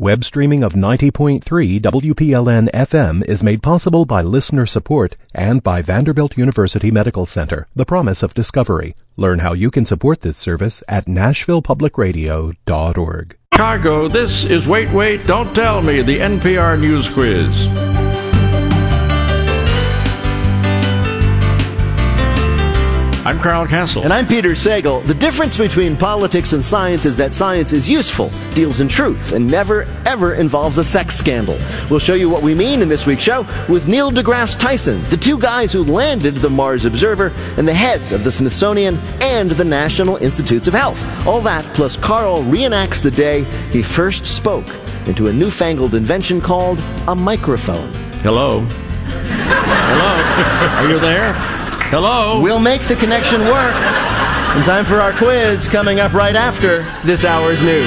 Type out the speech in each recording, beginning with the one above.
Web streaming of 90.3 WPLN FM is made possible by listener support and by Vanderbilt University Medical Center, the promise of discovery. Learn how you can support this service at nashvillepublicradio.org. Chicago, this is Wait, Don't Tell Me, the NPR News Quiz. I'm Carl Castle. And I'm Peter Sagal. The difference between politics and science is that science is useful, deals in truth, and never, ever involves a sex scandal. We'll show you what we mean in this week's show with Neil deGrasse Tyson, the two guys who landed the Mars Observer, and the heads of the Smithsonian and the National Institutes of Health. All that, plus Carl reenacts the day he first spoke into a newfangled invention called a microphone. Hello? Hello? Are you there? Hello? We'll make the connection work. In time for our quiz, coming up right after this hour's news.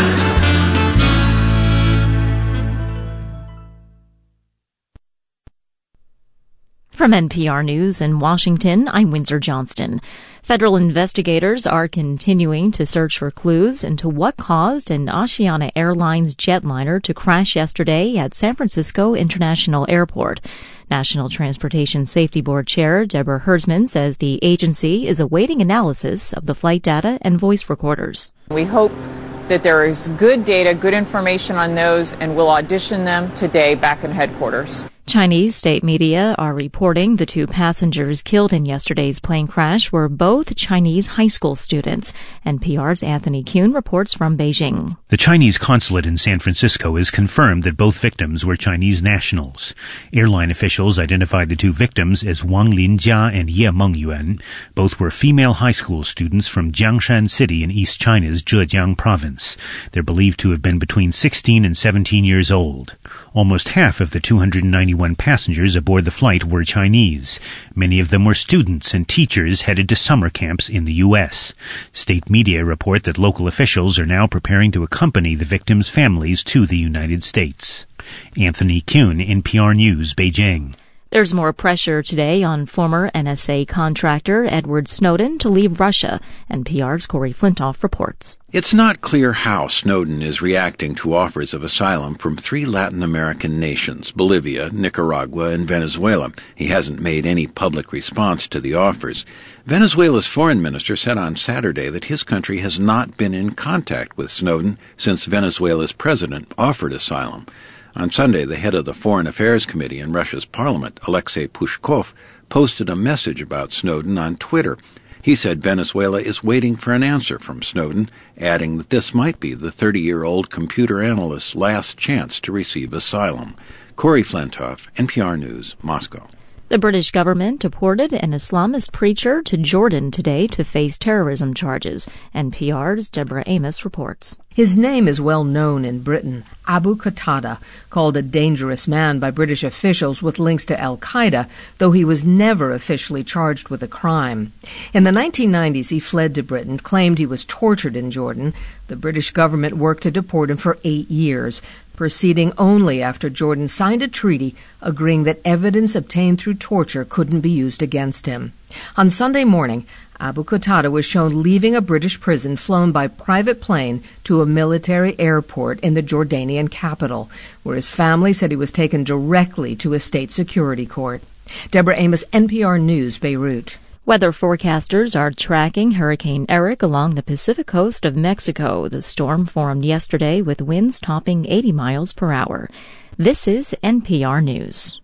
From NPR News in Washington, I'm Windsor Johnston. Federal investigators are continuing to search for clues into what caused an Asiana Airlines jetliner to crash yesterday at San Francisco International Airport. National Transportation Safety Board Chair Deborah Hersman says the agency is awaiting analysis of the flight data and voice recorders. We hope that there is good data, good information on those, and we'll audition them today back in headquarters. Chinese state media are reporting the two passengers killed in yesterday's plane crash were both Chinese high school students. NPR's Anthony Kuhn reports from Beijing. The Chinese consulate in San Francisco has confirmed that both victims were Chinese nationals. Airline officials identified the two victims as Wang Linjia and Ye Mengyuan. Both were female high school students from Jiangshan City in East China's Zhejiang province. They're believed to have been between 16 and 17 years old. Almost half of the 291 passengers aboard the flight were Chinese. Many of them were students and teachers headed to summer camps in the U.S. State media report that local officials are now preparing to accompany the victims' families to the United States. Anthony Kuhn, NPR News, Beijing. There's more pressure today on former NSA contractor Edward Snowden to leave Russia. NPR's Corey Flintoff reports. It's not clear how Snowden is reacting to offers of asylum from 3 Latin American nations, Bolivia, Nicaragua, and Venezuela. He hasn't made any public response to the offers. Venezuela's foreign minister said on Saturday that his country has not been in contact with Snowden since Venezuela's president offered asylum. On Sunday, the head of the Foreign Affairs Committee in Russia's parliament, Alexei Pushkov, posted a message about Snowden on Twitter. He said Venezuela is waiting for an answer from Snowden, adding that this might be the 30-year-old computer analyst's last chance to receive asylum. Corey Flintoff, NPR News, Moscow. The British government deported an Islamist preacher to Jordan today to face terrorism charges. NPR's Deborah Amos reports. His name is well known in Britain. Abu Qatada, called a dangerous man by British officials with links to al-Qaeda, though he was never officially charged with a crime. In the 1990s, he fled to Britain, claimed he was tortured in Jordan. The British government worked to deport him for 8 years, proceeding only after Jordan signed a treaty agreeing that evidence obtained through torture couldn't be used against him. On Sunday morning, Abu Qatada was shown leaving a British prison flown by private plane to a military airport in the Jordanian capital, where his family said he was taken directly to a state security court. Deborah Amos, NPR News, Beirut. Weather forecasters are tracking Hurricane Eric along the Pacific coast of Mexico. The storm formed yesterday with winds topping 80 miles per hour. This is NPR News.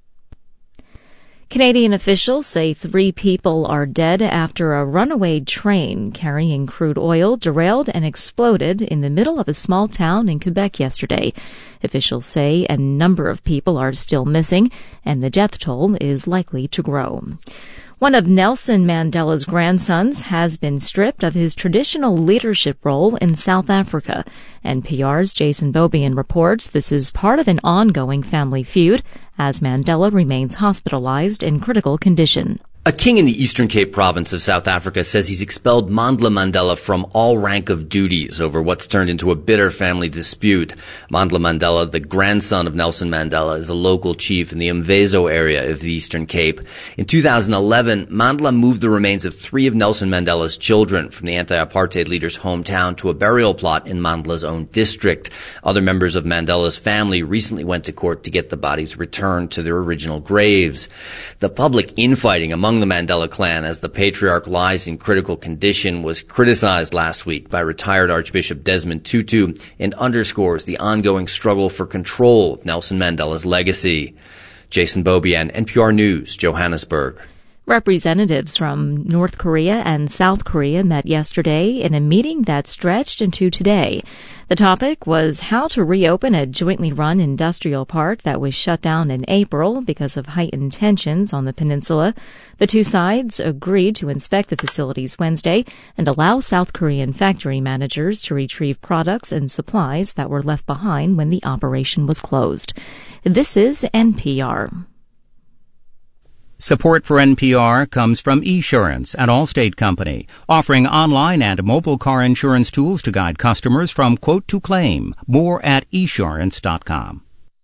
Canadian officials say 3 people are dead after a runaway train carrying crude oil derailed and exploded in the middle of a small town in Quebec yesterday. Officials say a number of people are still missing, and the death toll is likely to grow. One of Nelson Mandela's grandsons has been stripped of his traditional leadership role in South Africa. NPR's Jason Beaubien reports this is part of an ongoing family feud as Mandela remains hospitalized in critical condition. A king in the Eastern Cape province of South Africa says he's expelled Mandla Mandela from all rank of duties over what's turned into a bitter family dispute. Mandla Mandela, the grandson of Nelson Mandela, is a local chief in the Mvezo area of the Eastern Cape. In 2011, Mandla moved the remains of 3 of Nelson Mandela's children from the anti-apartheid leader's hometown to a burial plot in Mandla's own district. Other members of Mandela's family recently went to court to get the bodies returned to their original graves. The public infighting among the Mandela clan as the patriarch lies in critical condition was criticized last week by retired Archbishop Desmond Tutu and underscores the ongoing struggle for control of Nelson Mandela's legacy. Jason Beaubien, NPR News, Johannesburg. Representatives from North Korea and South Korea met yesterday in a meeting that stretched into today. The topic was how to reopen a jointly run industrial park that was shut down in April because of heightened tensions on the peninsula. The two sides agreed to inspect the facilities Wednesday and allow South Korean factory managers to retrieve products and supplies that were left behind when the operation was closed. This is NPR. Support for NPR comes from Esurance, an Allstate company, offering online and mobile car insurance tools to guide customers from quote to claim. More at esurance.com.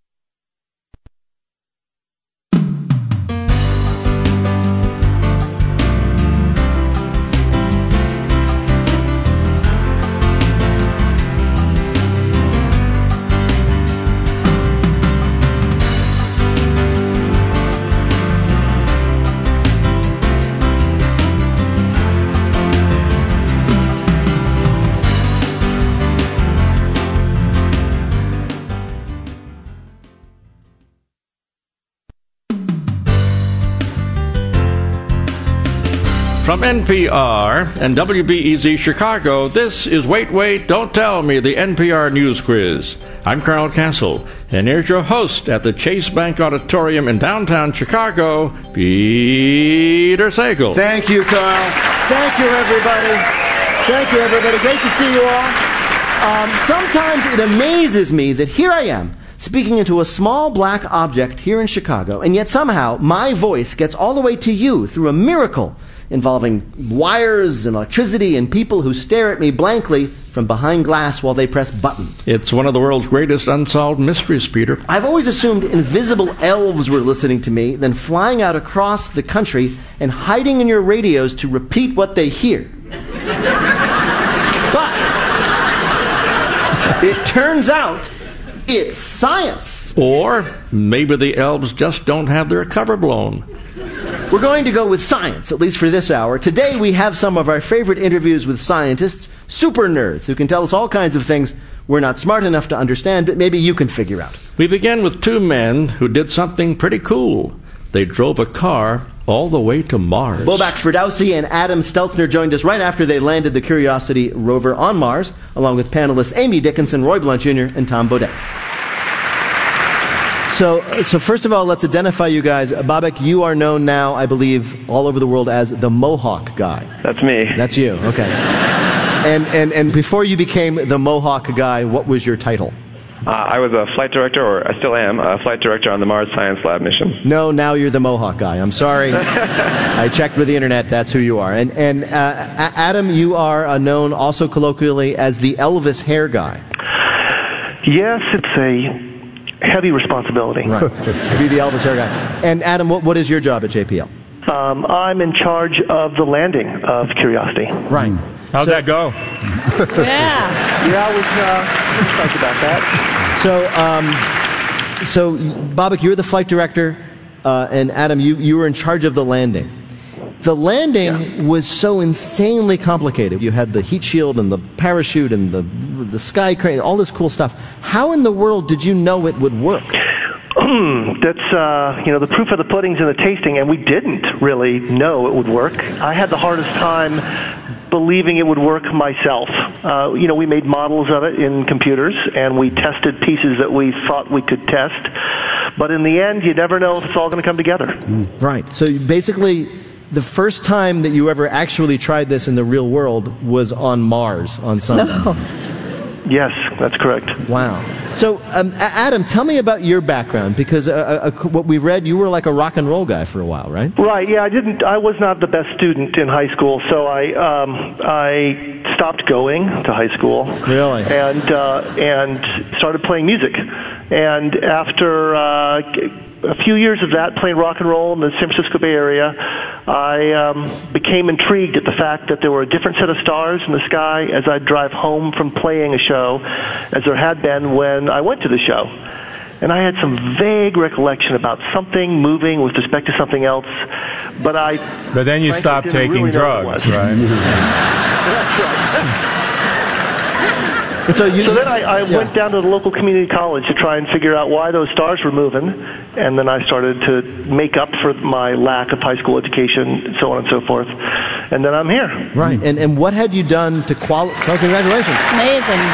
From NPR and WBEZ Chicago, this is Wait, Wait, Don't Tell Me, the NPR News Quiz. I'm Carl Castle, and here's your host at the Chase Bank Auditorium in downtown Chicago, Peter Sagal. Thank you, Carl. Thank you, everybody. Thank you, everybody. Great to see you all. Sometimes it amazes me that here I am, speaking into a small black object here in Chicago, and yet somehow my voice gets all the way to you through a miracle involving wires and electricity and people who stare at me blankly from behind glass while they press buttons. It's one of the world's greatest unsolved mysteries, Peter. I've always assumed invisible elves were listening to me, then flying out across the country and hiding in your radios to repeat what they hear. But it turns out it's science. Or maybe the elves just don't have their cover blown. We're going to go with science, at least for this hour. Today we have some of our favorite interviews with scientists, super nerds, who can tell us all kinds of things we're not smart enough to understand, but maybe you can figure out. We begin with 2 men who did something pretty cool. They drove a car all the way to Mars. Bobak Ferdowsi and Adam Stelzner joined us right after they landed the Curiosity rover on Mars, along with panelists Amy Dickinson, Roy Blunt Jr., and Tom Baudet. So first of all, let's identify you guys. Bobak, you are known now, I believe, all over the world as the Mohawk guy. That's me. That's you, okay. And before you became the Mohawk guy, what was your title? I was a flight director, or I still am, a flight director on the Mars Science Lab mission. No, now you're the Mohawk guy. I'm sorry. I checked with the internet. That's who you are. And Adam, you are known also colloquially as the Elvis hair guy. Yes, it's a heavy responsibility. Right, to be the Elvis hair guy. And Adam, what is your job at JPL? I'm in charge of the landing of Curiosity. Right. How'd that go? Yeah, I was excited about that. So Bobak, you're the flight director, and Adam, you were in charge of the landing. The landing was so insanely complicated. You had the heat shield and the parachute and the sky crane, all this cool stuff. How in the world did you know it would work? That's, the proof of the pudding's in the tasting, and we didn't really know it would work. I had the hardest time believing it would work myself. We made models of it in computers, and we tested pieces that we thought we could test. But in the end, you never know if it's all going to come together. Right. So basically, the first time that you ever actually tried this in the real world was on Mars on Sunday. No. Yes, that's correct. Wow. So, Adam, tell me about your background, because what we read, you were like a rock and roll guy for a while, right? Right. Yeah, I was not the best student in high school, so I stopped going to high school. Really? And started playing music. And after a few years of that, playing rock and roll in the San Francisco Bay Area, I became intrigued at the fact that there were a different set of stars in the sky as I'd drive home from playing a show as there had been when I went to the show. And I had some vague recollection about something moving with respect to something else, but then you stopped taking drugs, right? That's right. And so then I went down to the local community college to try and figure out why those stars were moving, and then I started to make up for my lack of high school education, and so on and so forth. And then I'm here. Right. And what had you done to qualify? Oh, congratulations. Amazing.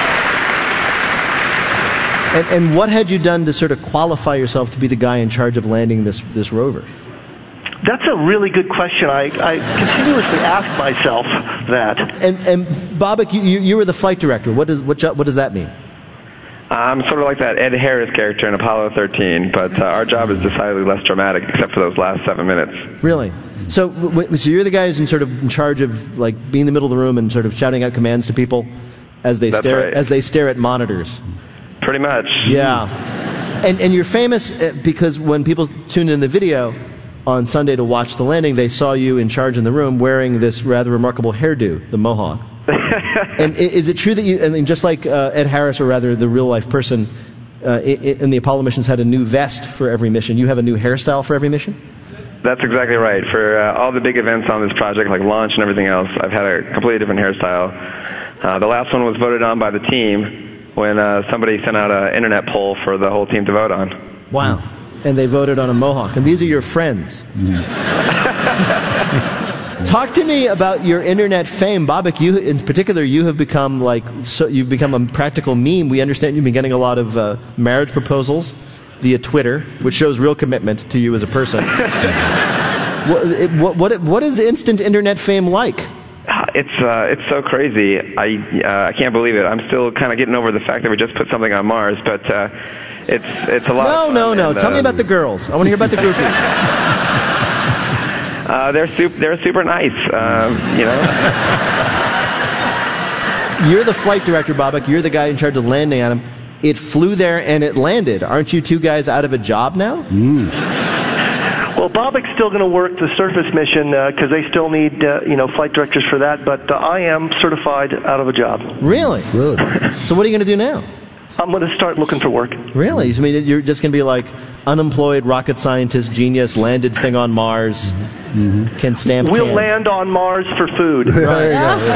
And what had you done to sort of qualify yourself to be the guy in charge of landing this rover? That's a really good question. I continuously ask myself that. And Bobak, you were the flight director. What does that mean? I'm sort of like that Ed Harris character in Apollo 13, but our job is decidedly less dramatic, except for those last 7 minutes. Really? So you're the guy who's in charge of like being in the middle of the room and sort of shouting out commands to people as they stare at monitors. Pretty much. Yeah. And you're famous because when people tuned in the video on Sunday to watch the landing, they saw you in charge in the room wearing this rather remarkable hairdo, the mohawk. And is it true that you, I mean, just like Ed Harris, or rather the real-life person in the Apollo missions had a new vest for every mission, you have a new hairstyle for every mission? That's exactly right. For all the big events on this project, like launch and everything else, I've had a completely different hairstyle. The last one was voted on by the team when somebody sent out an internet poll for the whole team to vote on. Wow. And they voted on a mohawk. And these are your friends. Talk to me about your internet fame. Bobak, you in particular, you have become you've become a practical meme. We understand you've been getting a lot of marriage proposals via Twitter, which shows real commitment to you as a person. What is instant internet fame like? It's so crazy. I can't believe it. I'm still kind of getting over the fact that we just put something on Mars, but it's a lot. No. Tell me about the girls. I want to hear about the groupies. They're super nice. You're the flight director, Bobak. You're the guy in charge of landing on him. It flew there and it landed. Aren't you two guys out of a job now? Well, Bobak's still going to work the surface mission because they still need flight directors for that. But I am certified out of a job. Really? So what are you going to do now? I'm going to start looking for work. Really? I mean, you're just going to be like unemployed rocket scientist, genius, landed thing on Mars, can stamp We'll cans. land on Mars for food. There you go.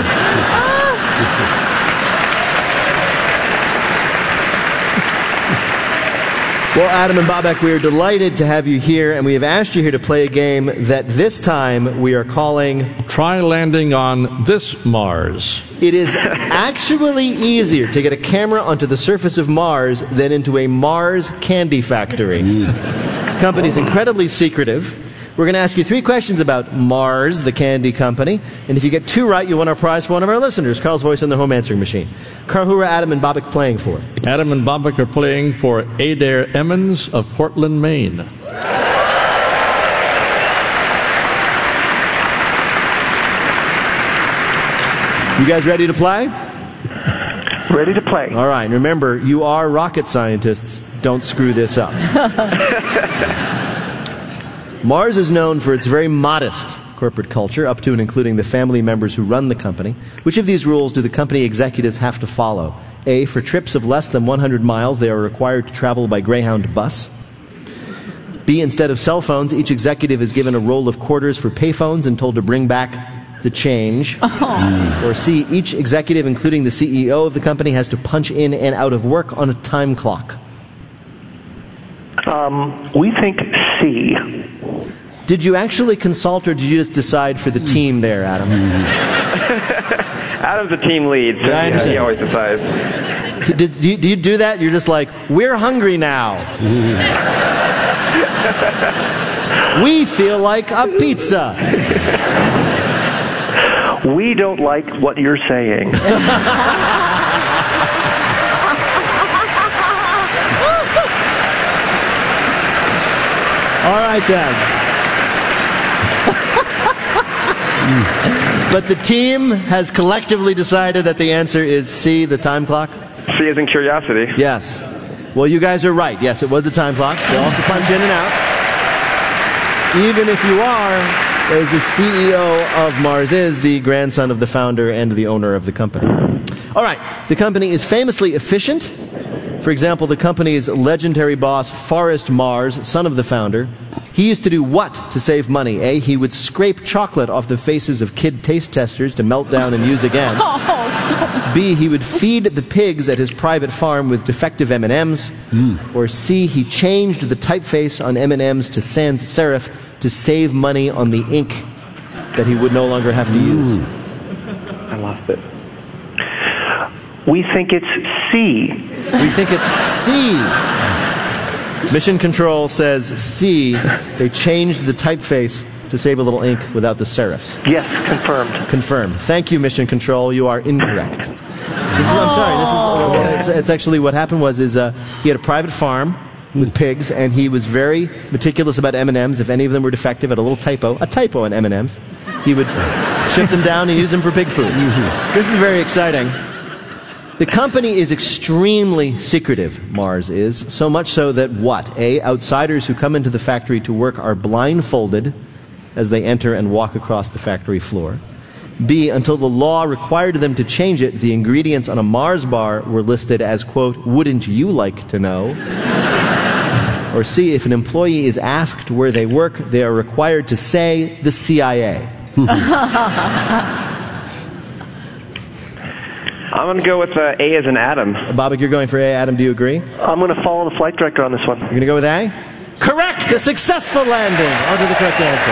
Well, Adam and Bobak, we are delighted to have you here, and we have asked you here to play a game that this time we are calling Try Landing on This Mars. It is actually easier to get a camera onto the surface of Mars than into a Mars candy factory. The company's incredibly secretive. We're going to ask you 3 questions about Mars, the candy company, and if you get 2 right, you'll win our prize for one of our listeners, Carl's Voice in the Home Answering Machine. Carl, who are Adam and Bobak playing for? Adam and Bobak are playing for Adair Emmons of Portland, Maine. You guys ready to play? Ready to play. All right. Remember, you are rocket scientists. Don't screw this up. Mars is known for its very modest corporate culture, up to and including the family members who run the company. Which of these rules do the company executives have to follow? A, for trips of less than 100 miles, they are required to travel by Greyhound bus. B, instead of cell phones, each executive is given a roll of quarters for payphones and told to bring back the change. Or C, each executive, including the CEO of the company, has to punch in and out of work on a time clock. We think C. Did you actually consult, or did you just decide for the team there, Adam? Adam's the team lead, so I understand. he always decides. Do you do that? You're just like, we're hungry now. We feel like a pizza. We don't like what you're saying. right then. But the team has collectively decided that the answer is C, the time clock. C as in curiosity. Yes. Well, you guys are right. Yes, it was the time clock. You'll have to punch in and out. Even if you are, as the CEO of Mars is, the grandson of the founder and the owner of the company. All right. The company is famously efficient. For example, the company's legendary boss, Forrest Mars, son of the founder, he used to do what to save money? A, he would scrape chocolate off the faces of kid taste testers to melt down and use again. B, he would feed the pigs at his private farm with defective M&Ms. Or C, he changed the typeface on M&Ms to sans serif to save money on the ink that he would no longer have to use. I lost it. We think it's C. We think it's C. Mission Control says C. They changed the typeface to save a little ink without the serifs. Yes, confirmed. Confirmed. Thank you, Mission Control. You are incorrect. I'm sorry. It's actually what happened was he had a private farm with pigs, and he was very meticulous about M&Ms. If any of them were defective, had a typo in M&Ms, he would shift them down and use them for pig food. This is very exciting. The company is extremely secretive, Mars is, so much so that what? A, outsiders who come into the factory to work are blindfolded as they enter and walk across the factory floor. B, until the law required them to change it, the ingredients on a Mars bar were listed as, quote, wouldn't you like to know? Or C, if an employee is asked where they work, they are required to say the CIA. I'm going to go with A as in Adam. Bobak, you're going for A. Adam, do you agree? I'm going to follow the flight director on this one. You're going to go with A? Correct! A successful landing! On to the correct answer.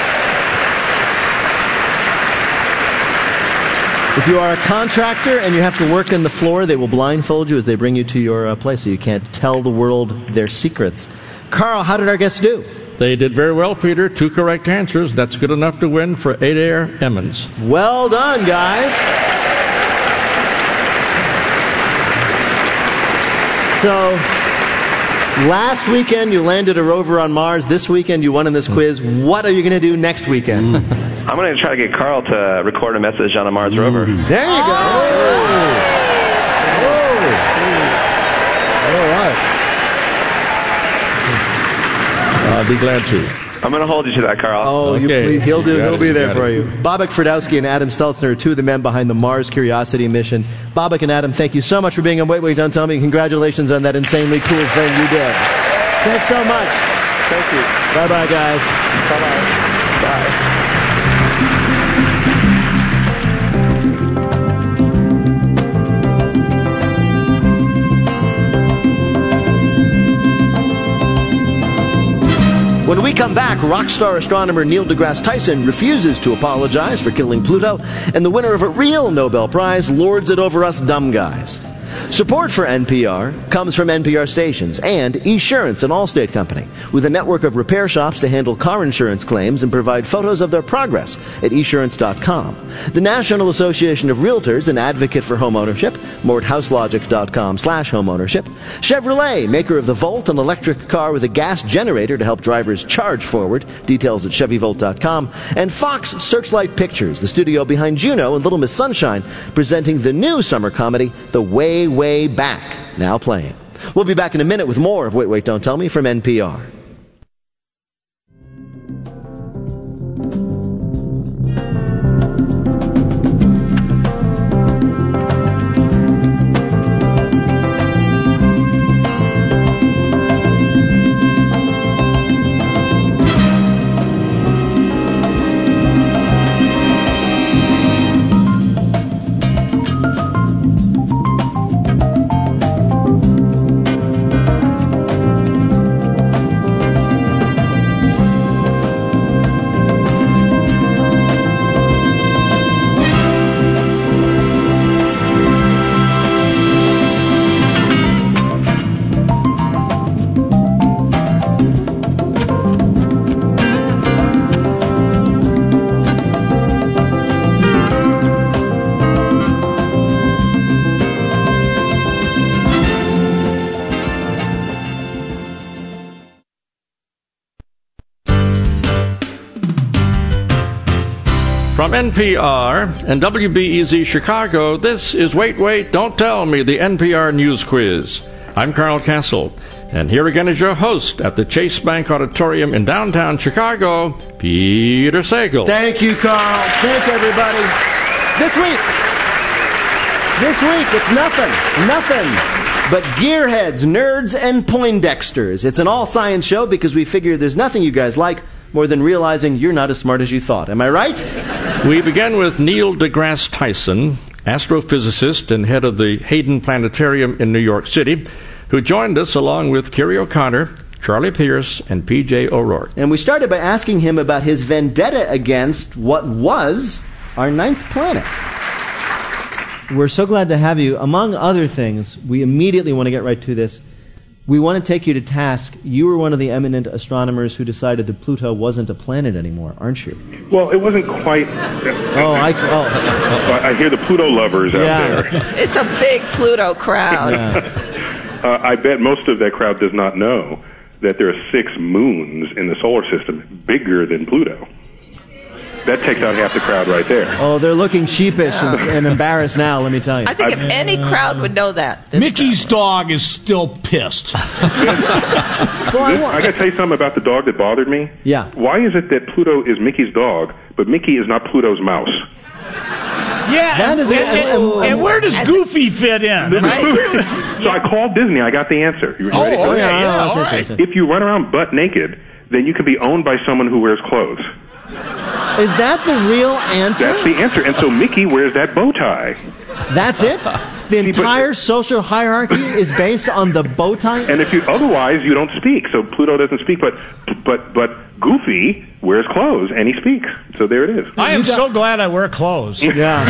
If you are a contractor and you have to work in the floor, they will blindfold you as they bring you to your place so you can't tell the world their secrets. Carl, how did our guests do? They did very well, Peter. 2 correct answers. That's good enough to win for Adair Emmons. Well done, guys. So, last weekend you landed a rover on Mars. This weekend you won in this quiz. What are you going to do next weekend? I'm going to try to get Carl to record a message on a Mars rover. There you go. All right. I'll be glad to. I'm going to hold you to that, Carl. Oh, okay. He'll be there for you. Bobak Ferdowski and Adam Stelzner are 2 of the men behind the Mars Curiosity mission. Bobak and Adam, thank you so much for being on Wait, Don't Tell Me. Congratulations on that insanely cool thing you did. Thanks so much. Thank you. Bye-bye, guys. Bye-bye. Bye. When we come back, rock star astronomer Neil deGrasse Tyson refuses to apologize for killing Pluto, and the winner of a real Nobel Prize lords it over us dumb guys. Support for NPR comes from NPR stations and Esurance, an Allstate company, with a network of repair shops to handle car insurance claims and provide photos of their progress at Esurance.com. The National Association of Realtors, an advocate for homeownership, more at houselogic.com/homeownership. Chevrolet, maker of the Volt, an electric car with a gas generator to help drivers charge forward. Details at ChevyVolt.com. And Fox Searchlight Pictures, the studio behind Juno and Little Miss Sunshine, presenting the new summer comedy, The Way, Way Back, now playing. We'll be back in a minute with more of Wait, Don't Tell Me from NPR. From NPR and WBEZ Chicago, this is Wait, Wait, Don't Tell Me, the NPR News Quiz. I'm Carl Castle, and here again is your host at the Chase Bank Auditorium in downtown Chicago, Peter Sagal. Thank you, Carl. Thank you, everybody. This week, it's nothing but gearheads, nerds, and Poindexters. It's an all-science show because we figure there's nothing you guys like more than realizing you're not as smart as you thought. Am I right? We begin with Neil deGrasse Tyson, astrophysicist and head of the Hayden Planetarium in New York City, who joined us along with Kerry O'Connor, Charlie Pierce, and P.J. O'Rourke. And we started by asking him about his vendetta against what was our ninth planet. We're so glad to have you. Among other things, we immediately want to get right to this. We want to take you to task. You were one of the eminent astronomers who decided that Pluto wasn't a planet anymore, aren't you? Well, it wasn't quite... I hear the Pluto lovers out there. It's a big Pluto crowd. I bet most of that crowd does not know that there are 6 moons in the solar system bigger than Pluto. That takes out half the crowd right there. Oh, they're looking sheepish and embarrassed now, let me tell you. I think if any crowd would know that. Mickey's dog is still pissed. I got to tell you something about the dog that bothered me. Yeah. Why is it that Pluto is Mickey's dog, but Mickey is not Pluto's mouse? Yeah, and where does Goofy fit in? Right? So I called Disney. I got the answer. You ready? All right. If you run around butt naked, then you can be owned by someone who wears clothes. Is that the real answer? That's the answer. And so Mickey wears that bow tie. That's it? The entire social hierarchy is based on the bow tie? And if you otherwise, you don't speak. So Pluto doesn't speak, but Goofy wears clothes and he speaks. So there it is. I am so glad I wear clothes. Yeah.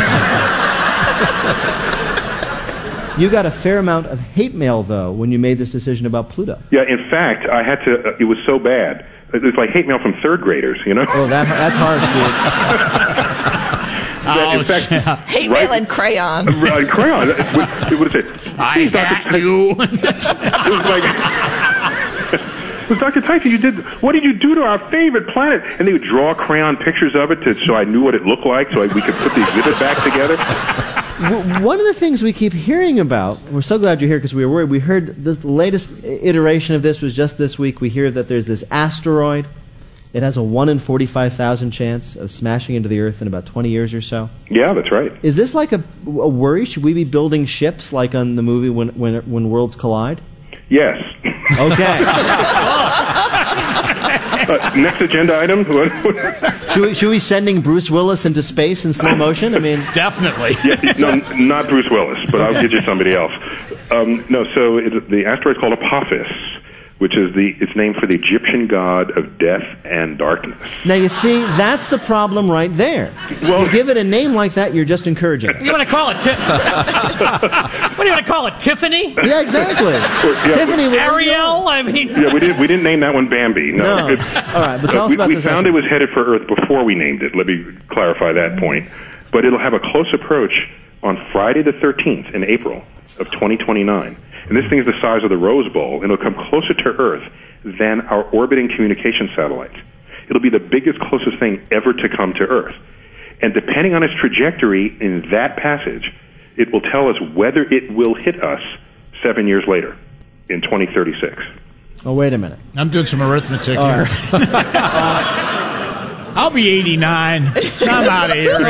You got a fair amount of hate mail, though, when you made this decision about Pluto. Yeah, in fact, I had to, it was so bad. It was like hate mail from third graders, you know? Oh, that's harsh, dude. In fact, hate mail and crayons. Crayon. It would have said, I hate you. It was like... Dr. Tyson, what did you do to our favorite planet? And they would draw crayon pictures of it so I knew what it looked like, so we could put the exhibit back together. One of the things we keep hearing about, we're so glad you're here because we were worried, we heard the latest iteration of this was just this week. We hear that there's this asteroid. It has a 1 in 45,000 chance of smashing into the Earth in about 20 years or so. Yeah, that's right. Is this like a worry? Should we be building ships like on the movie When Worlds Collide? Yes. Okay. Next agenda item. Should we sending Bruce Willis into space in slow motion? I mean, definitely. No, not Bruce Willis, but I'll get you somebody else. So the asteroid's called Apophis, which is it's named for the Egyptian god of death and darkness. Now you see, that's the problem right there. Well, you give it a name like that, you're just encouraging it. You want to call it what do you want to call it, Tiffany? Yeah, exactly. Tiffany. Ariel? I mean... Yeah, we didn't name that one Bambi. No. All right, but tell us about this. We found it was headed for Earth before we named it. Let me clarify that point. But it'll have a close approach on Friday the 13th in April of 2029. And this thing is the size of the Rose Bowl, and it'll come closer to Earth than our orbiting communication satellites. It'll be the biggest, closest thing ever to come to Earth. And depending on its trajectory in that passage, it will tell us whether it will hit us 7 years later, in 2036. Oh, wait a minute. I'm doing some arithmetic here. I'll be 89. I'm out of here.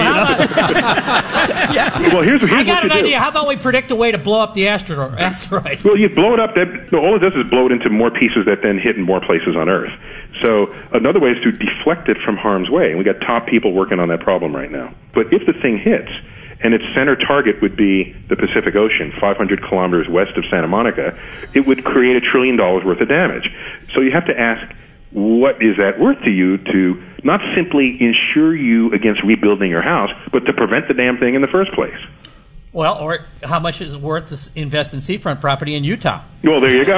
Well, here's I got what an you idea. do. How about we predict a way to blow up the asteroid? Well, you blow it up. All it does is blow it into more pieces that then hit in more places on Earth. So another way is to deflect it from harm's way. And we got top people working on that problem right now. But if the thing hits, and its center target would be the Pacific Ocean, 500 kilometers west of Santa Monica, it would create $1 trillion worth of damage. So you have to ask, what is that worth to you to not simply insure you against rebuilding your house, but to prevent the damn thing in the first place? Well, or how much is it worth to invest in seafront property in Utah? Well, there you go.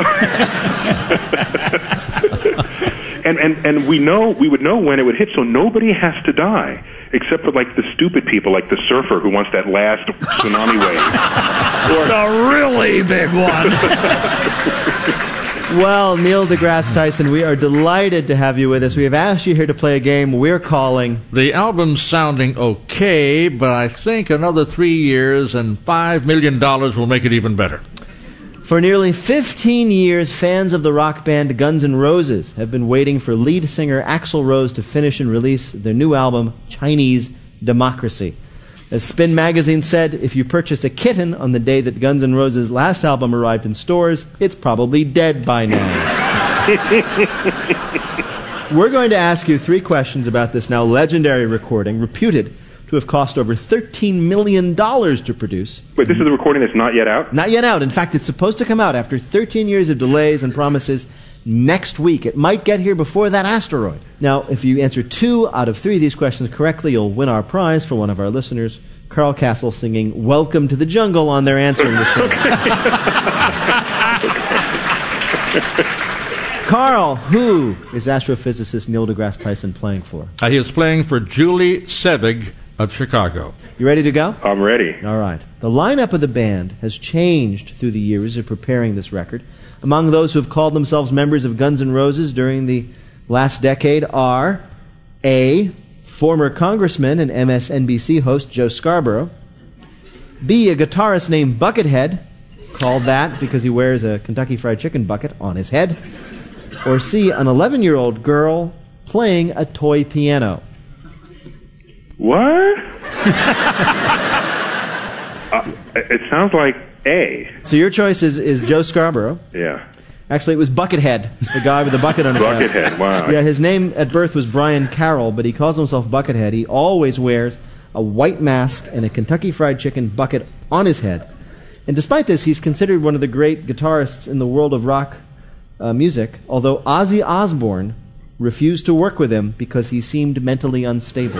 And we would know when it would hit, so nobody has to die, except for like the stupid people, like the surfer who wants that last tsunami wave. Or the really big one. Well, Neil deGrasse Tyson, we are delighted to have you with us. We have asked you here to play a game we're calling... The album's sounding okay, but I think another 3 years and $5 million will make it even better. For nearly 15 years, fans of the rock band Guns N' Roses have been waiting for lead singer Axl Rose to finish and release their new album, Chinese Democracy. As Spin Magazine said, if you purchased a kitten on the day that Guns N' Roses' last album arrived in stores, it's probably dead by now. We're going to ask you 3 questions about this now legendary recording, reputed to have cost over $13 million to produce. Wait, this is the recording that's not yet out? Not yet out. In fact, it's supposed to come out after 13 years of delays and promises next week. It might get here before that asteroid. Now, if you answer 2 out of 3 of these questions correctly, you'll win our prize for one of our listeners, Carl Castle, singing Welcome to the Jungle on their answering machine. Carl, who is astrophysicist Neil deGrasse Tyson playing for? He is playing for Julie Sebig of Chicago. You ready to go? I'm ready. All right. The lineup of the band has changed through the years of preparing this record. Among those who have called themselves members of Guns N' Roses during the last decade are A, former congressman and MSNBC host Joe Scarborough, B, a guitarist named Buckethead, called that because he wears a Kentucky Fried Chicken bucket on his head, or C, an 11-year-old girl playing a toy piano. What? It sounds like A. So your choice is Joe Scarborough. Yeah. Actually, it was Buckethead, the guy with the bucket on his head. Buckethead, wow. Yeah, his name at birth was Brian Carroll, but he calls himself Buckethead. He always wears a white mask and a Kentucky Fried Chicken bucket on his head. And despite this, he's considered one of the great guitarists in the world of rock music, although Ozzy Osbourne refused to work with him because he seemed mentally unstable.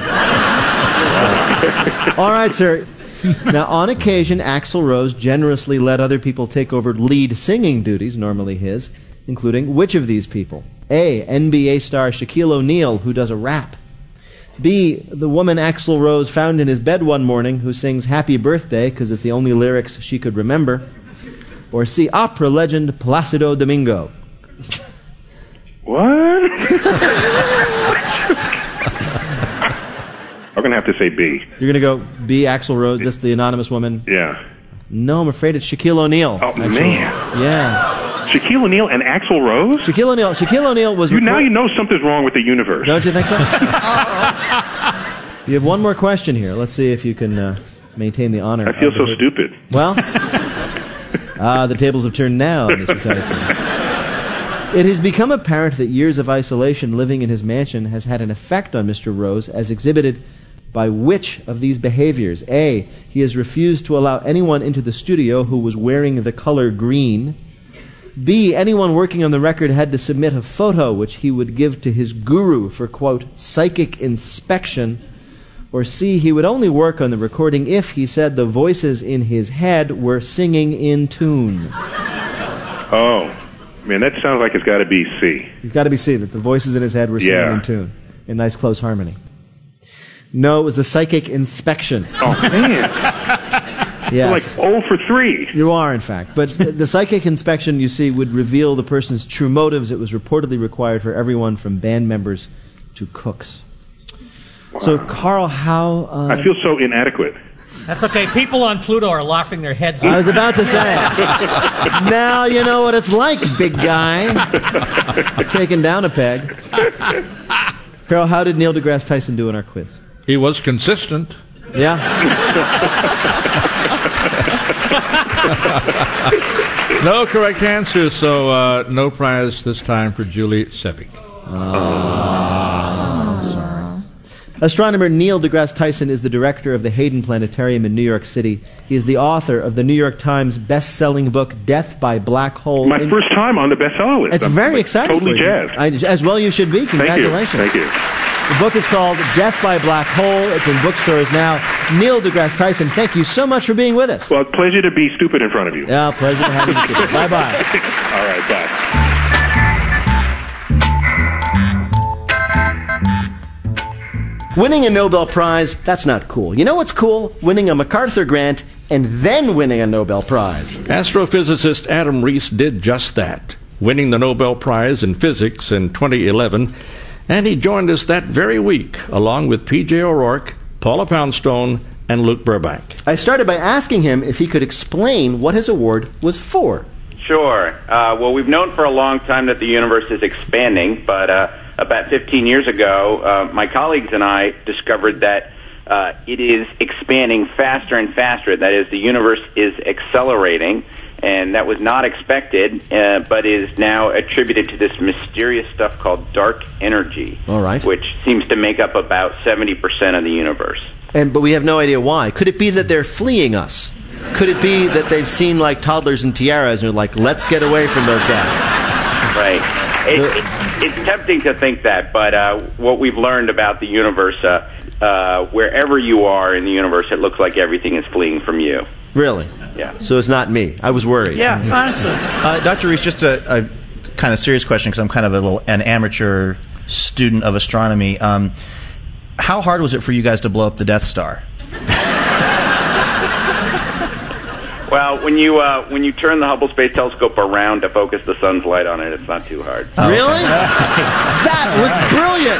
All right, sir. Now, on occasion, Axl Rose generously let other people take over lead singing duties, normally his, including which of these people? A, NBA star Shaquille O'Neal, who does a rap. B, the woman Axl Rose found in his bed one morning who sings Happy Birthday because it's the only lyrics she could remember. Or C, opera legend Placido Domingo. What? I'm going to have to say B. You're going to go B, Axl Rose, just the anonymous woman? Yeah. No, I'm afraid it's Shaquille O'Neal. Oh, actually. Man. Yeah. Shaquille O'Neal and Axl Rose? Shaquille O'Neal was... Now you know something's wrong with the universe. Don't you think so? You have one more question here. Let's see if you can maintain the honor. I feel so stupid. Well, the tables have turned now, Mr. Tyson. It has become apparent that years of isolation living in his mansion has had an effect on Mr. Rose, as exhibited by which of these behaviors? A, he has refused to allow anyone into the studio who was wearing the color green. B, anyone working on the record had to submit a photo which he would give to his guru for, quote, psychic inspection. Or C, he would only work on the recording if, he said, the voices in his head were singing in tune. Oh, man, that sounds like it's got to be C. It's got to be C, that the voices in his head were singing in tune, in nice close harmony. No, it was the psychic inspection. Oh, man. Yes. Like 0 for 3. You are, in fact. But the psychic inspection, you see, would reveal the person's true motives. It was reportedly required for everyone from band members to cooks. Wow. So, Carl, how... I feel so inadequate. That's okay. People on Pluto are laughing their heads off. I was about to say. Now you know what it's like, big guy. Taking down a peg. Carl, how did Neil deGrasse Tyson do in our quiz? He was consistent. Yeah. No correct answer, so no prize this time for Julie Sebig. Sorry. Astronomer Neil deGrasse Tyson is the director of the Hayden Planetarium in New York City. He is the author of the New York Times best-selling book, Death by Black Hole. My first time on the bestseller list. It's very exciting totally for you. jazzed. As well you should be. Congratulations. Thank you. The book is called Death by Black Hole. It's in bookstores now. Neil deGrasse Tyson, thank you so much for being with us. Well, pleasure to be stupid in front of you. Yeah, pleasure to have you. Bye-bye. All right, bye. Winning a Nobel Prize, that's not cool. You know what's cool? Winning a MacArthur Grant and then winning a Nobel Prize. Astrophysicist Adam Rees did just that. winning the Nobel Prize in Physics in 2011, and he joined us that very week, along with P.J. O'Rourke, Paula Poundstone, and Luke Burbank. I started by asking him if he could explain what his award was for. Sure. Well, we've known for a long time that the universe is expanding, but about 15 years ago, my colleagues and I discovered that it is expanding faster and faster. That is, the universe is accelerating, and that was not expected, but is now attributed to this mysterious stuff called dark energy, all right, which seems to make up about 70% of the universe. But we have no idea why. Could it be that they're fleeing us? Could it be that they've seen like toddlers in tiaras and are like, let's get away from those guys? Right. It's tempting to think that, but what we've learned about the universe, wherever you are in the universe, it looks like everything is fleeing from you. Really? Yeah. So it's not me. I was worried. Yeah, honestly. Dr. Reese, just a kind of serious question, because I'm kind of an amateur student of astronomy. How hard was it for you guys to blow up the Death Star? Well, when you turn the Hubble Space Telescope around to focus the sun's light on it, it's not too hard. Oh, really? That was brilliant!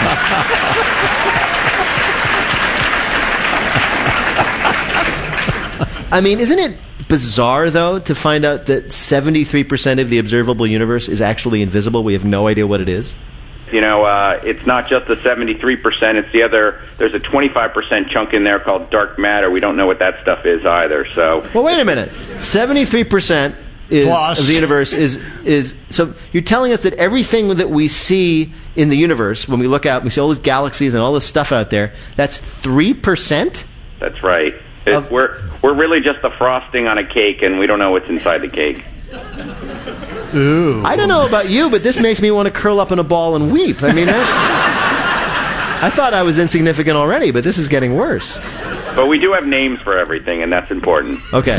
I mean, isn't it bizarre, though, to find out that 73% of the observable universe is actually invisible? We have no idea what it is. You know, it's not just the 73%, it's the other, there's a 25% chunk in there called dark matter. We don't know what that stuff is either, so... Well, wait a minute. 73% of the universe is... So you're telling us that everything that we see in the universe, when we look out, we see all these galaxies and all this stuff out there, that's 3%? That's right. We're really just the frosting on a cake, and we don't know what's inside the cake. Ooh. I don't know about you, but this makes me want to curl up in a ball and weep. I mean, I thought I was insignificant already, but this is getting worse. But we do have names for everything, and that's important. Okay.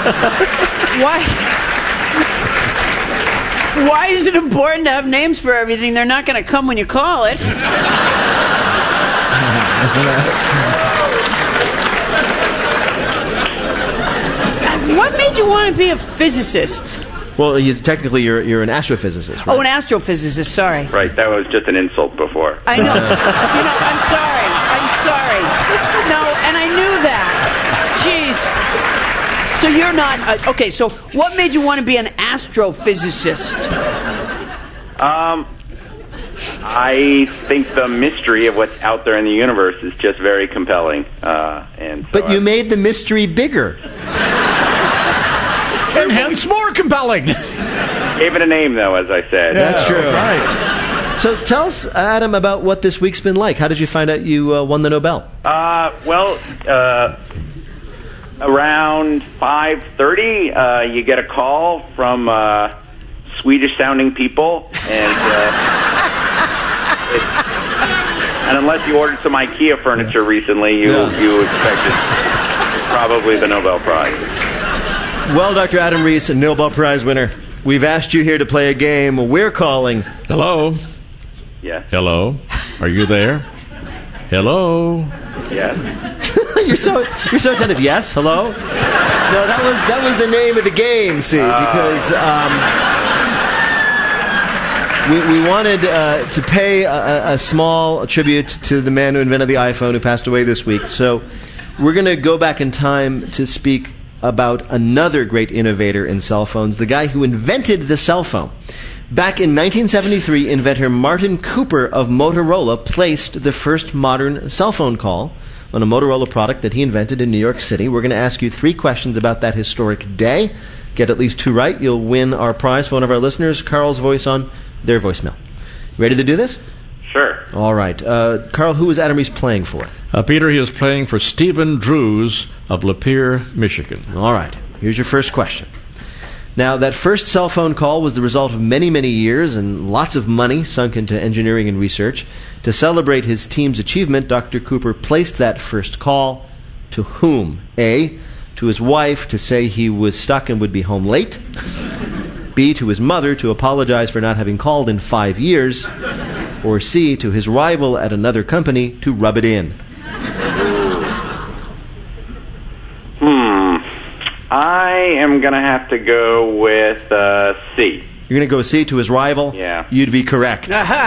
Why is it important to have names for everything? They're not going to come when you call it. What made you want to be a physicist? Well, technically, you're an astrophysicist, right? Oh, an astrophysicist, sorry. Right, that was just an insult before. I know. I'm sorry. No, and I knew that. Jeez. So you're not... okay, so what made you want to be an astrophysicist? I think the mystery of what's out there in the universe is just very compelling. But you made the mystery bigger. And hence more compelling. Gave it a name, though, as I said. That's true. Right. So tell us, Adam, about what this week's been like. How did you find out you won the Nobel? Around 5:30, you get a call from Swedish-sounding people, and unless you ordered some IKEA furniture recently, you expected probably the Nobel Prize. Well, Dr. Adam Reese, a Nobel Prize winner, we've asked you here to play a game. We're calling... Hello? Yes. Hello? Are you there? Hello? Yes. You're so attentive. Yes? Hello? No, that was the name of the game, see, because we wanted to pay a small tribute to the man who invented the iPhone, who passed away this week. So we're going to go back in time to speak about another great innovator in cell phones, the guy who invented the cell phone. Back in 1973, inventor Martin Cooper of Motorola placed the first modern cell phone call on a Motorola product that he invented in New York City. We're going to ask you 3 questions about that historic day. Get at least 2 right, you'll win our prize for one of our listeners, Carl's voice on their voicemail. Ready to do this? Sure. All right. Carl, who is Adam Reese playing for? Peter, he is playing for Stephen Drews of Lapeer, Michigan. All right. Here's your first question. Now, that first cell phone call was the result of many, many years and lots of money sunk into engineering and research. To celebrate his team's achievement, Dr. Cooper placed that first call to whom? A, to his wife to say he was stuck and would be home late. B, to his mother to apologize for not having called in 5 years. Or C, to his rival at another company to rub it in. I am going to have to go with C. You're going to go with C, to his rival? Yeah. You'd be correct.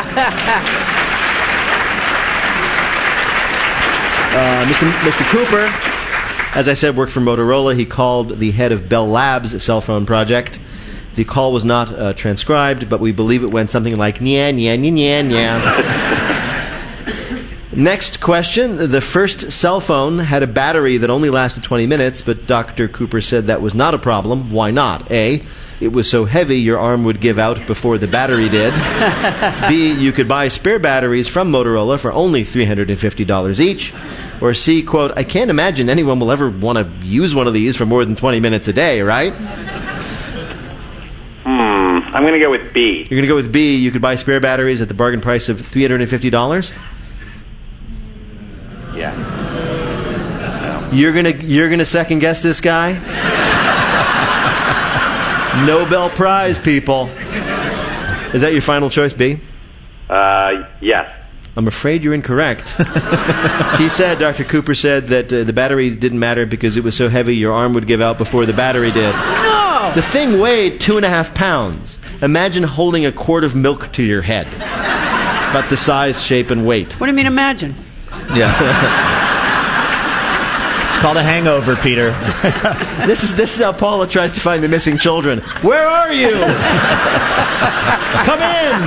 Mr. Cooper, as I said, worked for Motorola. He called the head of Bell Labs' cell phone project. The call was not transcribed, but we believe it went something like, nya, nya, nya, nya, nya. Next question. The first cell phone had a battery that only lasted 20 minutes, but Dr. Cooper said that was not a problem. Why not? A, it was so heavy your arm would give out before the battery did. B, you could buy spare batteries from Motorola for only $350 each. Or C, quote, I can't imagine anyone will ever want to use one of these for more than 20 minutes a day, right? I'm going to go with B. You're going to go with B. You could buy spare batteries at the bargain price of $350? Yeah. You're gonna second guess this guy? Nobel Prize, people. Is that your final choice, B? Yes. I'm afraid you're incorrect. He said, Dr. Cooper said that the battery didn't matter because it was so heavy your arm would give out before the battery did. No! The thing weighed 2.5 pounds. Imagine holding a quart of milk to your head. About the size, shape, and weight. What do you mean imagine? Yeah. It's called a hangover, Peter. This is how Paula tries to find the missing children. Where are you? Come in!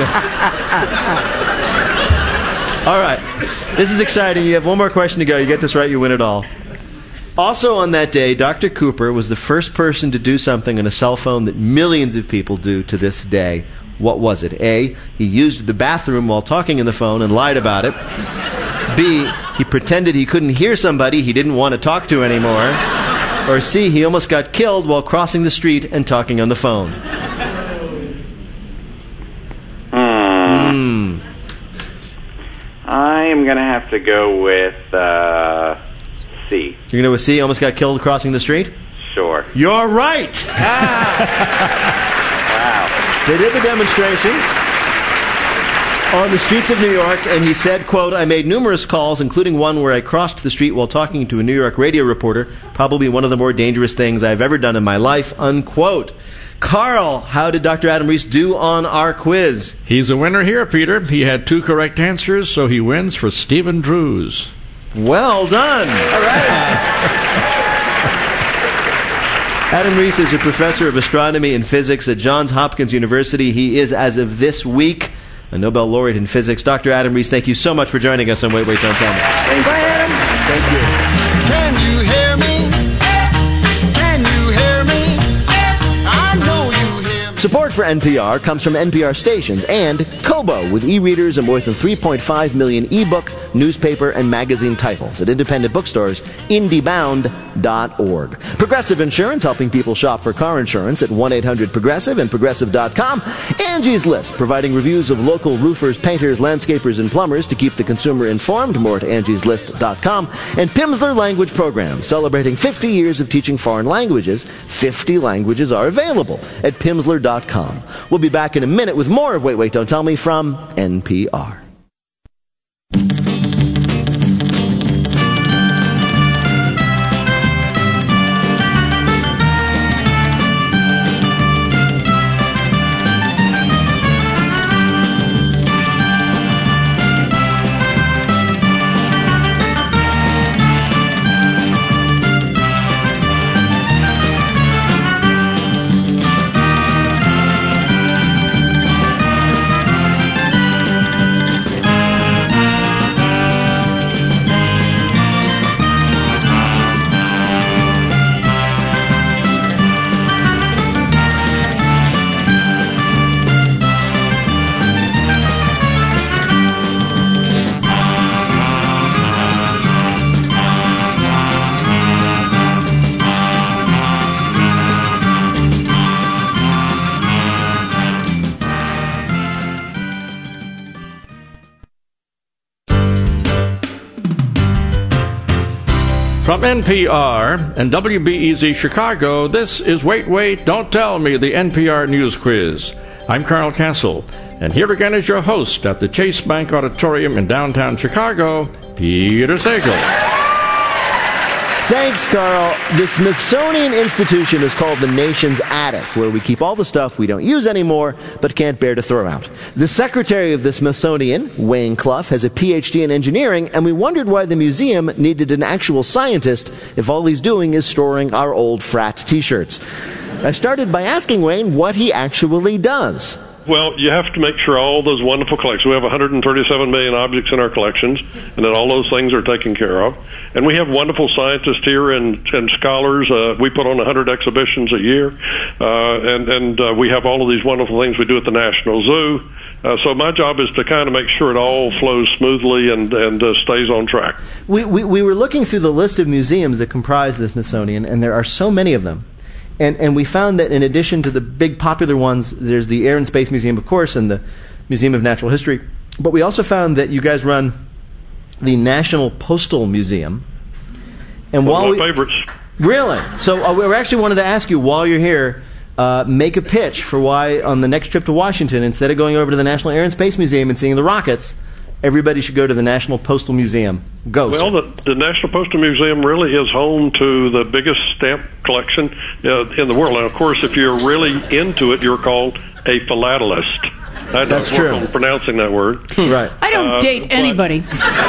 All right. This is exciting. You have one more question to go. You get this right, you win it all. Also on that day, Dr. Cooper was the first person to do something on a cell phone that millions of people do to this day. What was it? A, he used the bathroom while talking on the phone and lied about it. B, he pretended he couldn't hear somebody he didn't want to talk to anymore. Or C, he almost got killed while crossing the street and talking on the phone. I am going to have to go with C. You're going to go with C, almost got killed crossing the street? Sure. You're right! Wow. They did the demonstration on the streets of New York, and he said, quote, I made numerous calls, including one where I crossed the street while talking to a New York radio reporter, probably one of the more dangerous things I've ever done in my life, unquote. Carl, how did Dr. Adam Reese do on our quiz? He's a winner here, Peter. He had 2 correct answers, so he wins for Stephen Drews. Well done. All right. Adam Reese is a professor of astronomy and physics at Johns Hopkins University. He is, as of this week, a Nobel laureate in physics. Dr. Adam Reese, thank you so much for joining us on Wait, Wait, Don't Tell Me. Thank you, Adam. Thank you. Can you hear me? Can you hear me? I know you hear me. Support for NPR comes from NPR stations and Kobo, with e-readers and more than 3.5 million e-book, newspaper, and magazine titles at independent bookstores, indiebound.org. Progressive Insurance, helping people shop for car insurance at 1-800-PROGRESSIVE and Progressive.com. Angie's List, providing reviews of local roofers, painters, landscapers, and plumbers to keep the consumer informed. More at angieslist.com. And Pimsleur Language Program, celebrating 50 years of teaching foreign languages. 50 languages are available at Pimsleur.com. We'll be back in a minute with more of Wait, Wait, Don't Tell Me from NPR. From NPR and WBEZ Chicago, this is Wait, Wait, Don't Tell Me, the NPR News Quiz. I'm Carl Castle, and here again is your host at the Chase Bank Auditorium in downtown Chicago, Peter Sagal. Thanks, Carl. The Smithsonian Institution is called the nation's attic, where we keep all the stuff we don't use anymore but can't bear to throw out. The secretary of the Smithsonian, Wayne Clough, has a PhD in engineering, and we wondered why the museum needed an actual scientist if all he's doing is storing our old frat t-shirts. I started by asking Wayne what he actually does. Well, you have to make sure all those wonderful collections. We have 137 million objects in our collections, and that all those things are taken care of. And we have wonderful scientists here and scholars. We put on 100 exhibitions a year, and we have all of these wonderful things we do at the National Zoo. So my job is to kind of make sure it all flows smoothly and stays on track. We were looking through the list of museums that comprise the Smithsonian, and there are so many of them. And we found that in addition to the big popular ones, there's the Air and Space Museum, of course, and the Museum of Natural History. But we also found that you guys run the National Postal Museum. And One of my favorites. Really? So we actually wanted to ask you, while you're here, make a pitch for why on the next trip to Washington, instead of going over to the National Air and Space Museum and seeing the rockets, everybody should go to the National Postal Museum. Go. Well, the National Postal Museum really is home to the biggest stamp collection in the world. And, of course, if you're really into it, you're called a philatelist. That's true. On pronouncing that word. Right. I don't date anybody.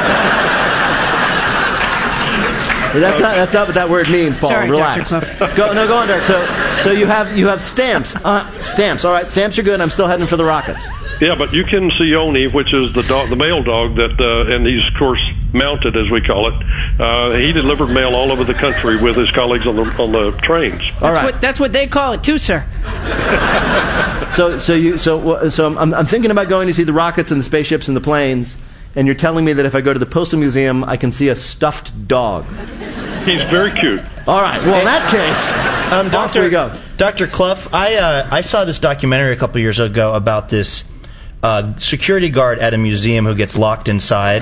That's not what that word means, Paul. Sorry, relax. Dr. Clough. Go on, Derek. So you have stamps. Stamps. All right, stamps are good. I'm still heading for the rockets. Yeah, but you can see Oni, which is the male dog that, and he's of course mounted, as we call it. He delivered mail all over the country with his colleagues on the trains. All right. That's what they call it too, sir. So I'm thinking about going to see the rockets and the spaceships and the planes, and you're telling me that if I go to the Postal Museum, I can see a stuffed dog. He's very cute. All right. Well, in that case, off we go. Dr. Clough, I saw this documentary a couple years ago about this security guard at a museum who gets locked inside.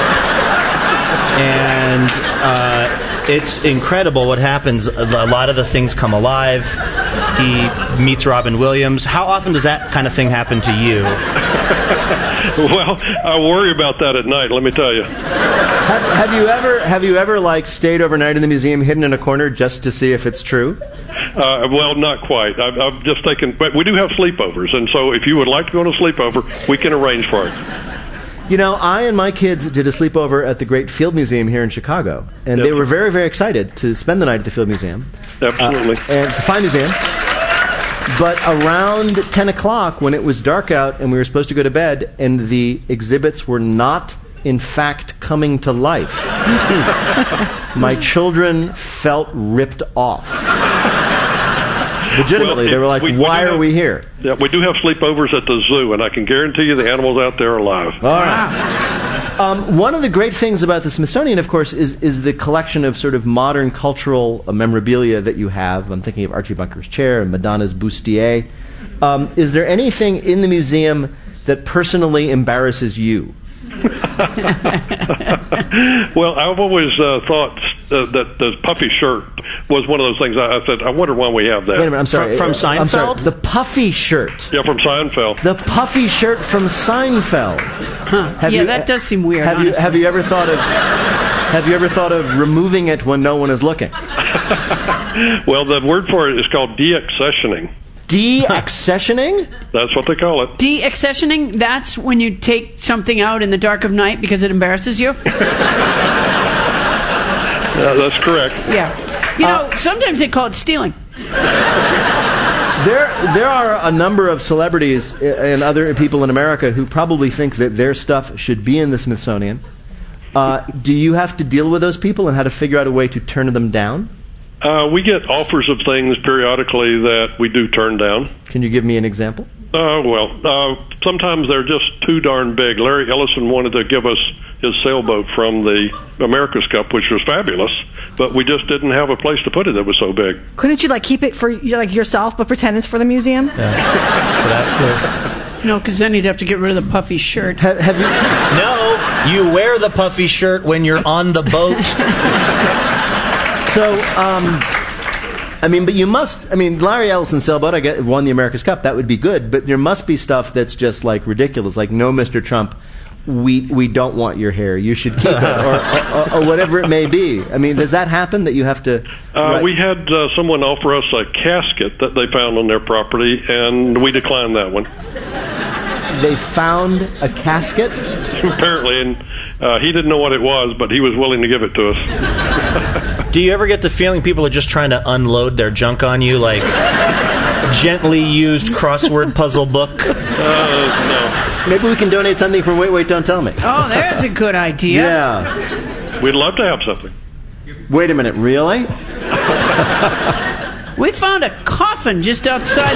And it's incredible what happens. A lot of the things come alive. He meets Robin Williams. How often does that kind of thing happen to you? Well, I worry about that at night, let me tell you. Have you ever like stayed overnight in the museum, hidden in a corner, just to see if it's true? Well, not quite. I've just taken, but we do have sleepovers, and so if you would like to go on a sleepover, we can arrange for it. You know, I and my kids did a sleepover at the Great Field Museum here in Chicago, and they were very, very excited to spend the night at the Field Museum. Absolutely. And it's a fine museum. But around 10 o'clock, when it was dark out and we were supposed to go to bed, and the exhibits were not, in fact, coming to life, my children felt ripped off. Legitimately, they were like, why are we here? Yeah, we do have sleepovers at the zoo, and I can guarantee you the animals out there are alive. All right. One of the great things about the Smithsonian, of course, is the collection of sort of modern cultural memorabilia that you have. I'm thinking of Archie Bunker's chair and Madonna's bustier. Is there anything in the museum that personally embarrasses you? Well, I've always thought that the puffy shirt was one of those things. I said, I wonder why we have that. Wait a minute, I'm sorry. From Seinfeld? I'm sorry, the puffy shirt. Yeah, from Seinfeld. The puffy shirt from Seinfeld. Huh. That does seem weird. Have you ever thought of removing it when no one is looking? Well, the word for it is called de-accessioning. De-accessioning? That's what they call it. De-accessioning? That's when you take something out in the dark of night because it embarrasses you? That's correct. Yeah. You know, sometimes they call it stealing. There are a number of celebrities and other people in America who probably think that their stuff should be in the Smithsonian. Do you have to deal with those people and how to figure out a way to turn them down? We get offers of things periodically that we do turn down. Can you give me an example? Sometimes they're just too darn big. Larry Ellison wanted to give us his sailboat from the America's Cup, which was fabulous, but we just didn't have a place to put it that was so big. Couldn't you keep it for yourself, but pretend it's for the museum? Yeah. No, because then you'd have to get rid of the puffy shirt. Have you? No, you wear the puffy shirt when you're on the boat. So, but you must. Larry Ellison's sailboat, won the America's Cup. That would be good, but there must be stuff that's just ridiculous, like no Mr. Trump we don't want your hair. You should keep it, or whatever it may be. I mean, does that happen that you have to? We had someone offer us a casket that they found on their property, and we declined that one. They found a casket? Apparently, and he didn't know what it was, but he was willing to give it to us. Do you ever get the feeling people are just trying to unload their junk on you, like gently used crossword puzzle book? No. Maybe we can donate something from Wait, Don't Tell Me. Oh, there's a good idea. Yeah. We'd love to have something. Wait a minute, really? We found a coffin just outside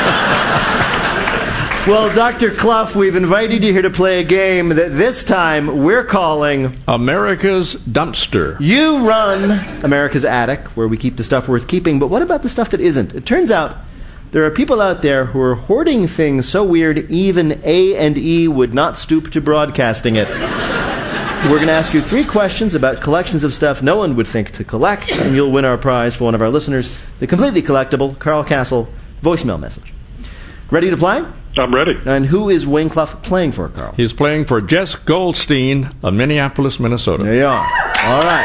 Well, Dr. Clough, we've invited you here to play a game that this time we're calling America's Dumpster. You run America's Attic, where we keep the stuff worth keeping, but what about the stuff that isn't? It turns out there are people out there who are hoarding things so weird even A&E would not stoop to broadcasting it. We're going to ask you 3 questions about collections of stuff no one would think to collect, and you'll win our prize for one of our listeners, the completely collectible Carl Castle voicemail message. Ready to play? I'm ready. And who is Wayne Clough playing for, Carl? He's playing for Jess Goldstein of Minneapolis, Minnesota. There you are. All right.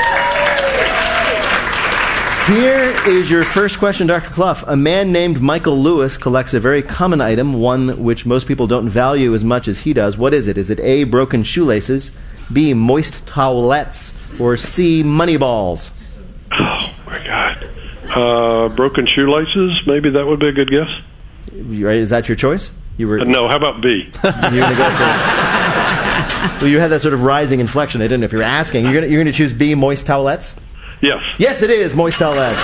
Here is your first question, Dr. Clough. A man named Michael Lewis collects a very common item, one which most people don't value as much as he does. What is it? Is it A, broken shoelaces, B, moist towelettes, or C, money balls? Oh, my God. Broken shoelaces? Maybe that would be a good guess. Is that your choice? No, how about B? You're going to go for it. Well, you had that sort of rising inflection. I didn't know if you were asking. You're going to choose B, moist towelettes? Yes. Yes, it is moist towelettes.